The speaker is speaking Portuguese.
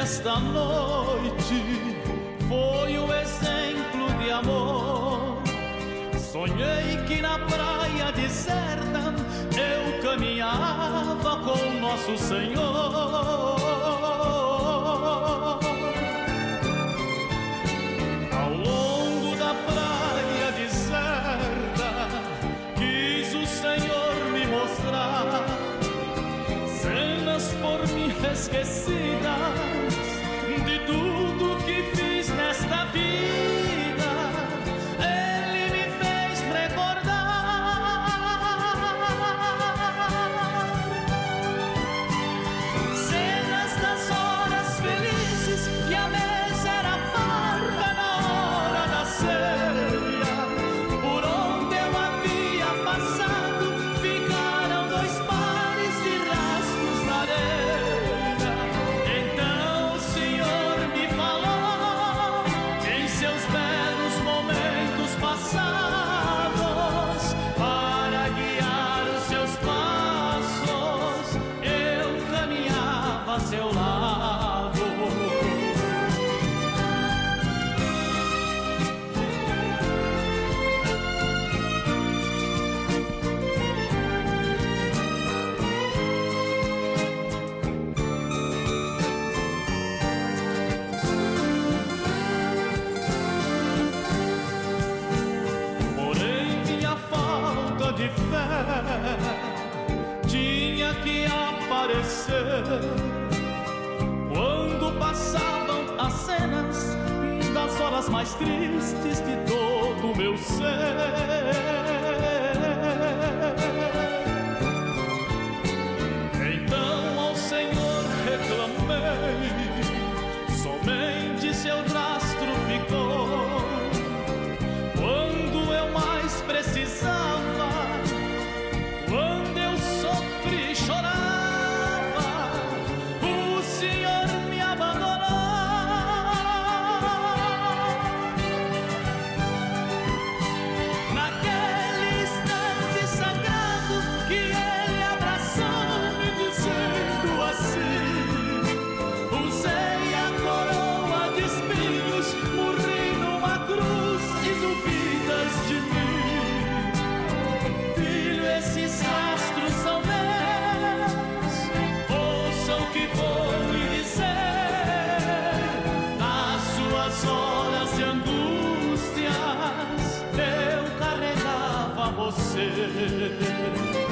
nesta noite foi o exemplo de amor. Sonhei que na praia deserta eu caminhava com Nosso Senhor. Ao longo da praia deserta quis o Senhor me mostrar cenas por mim esquecidas de tudo que fiz nesta vida. Ele me fez recordar cenas das horas felizes que a mesa era farta na hora da ceia. Por onde eu havia passado ficaram 2 pares de rastros na areia. Então o Senhor me falou em seus belos momentos passados, para guiar os seus passos eu caminhava a seu lado. Porém minha falta de fé tinha que aparecer quando passavam as cenas das horas mais tristes de todo o meu ser. Então ao Senhor reclamei, somente seu rastro ficou. Quando eu mais precisava, quando eu sofri e chorava, o Senhor me abandonou. Naquele instante sagrado que Ele abraçou-me dizendo assim: usei a coroa de espinhos, morri numa cruz e duvidas de mim. Filho, esses rastros são meus, ouça o que vou lhe dizer. Nas suas horas de angústias eu carregava você.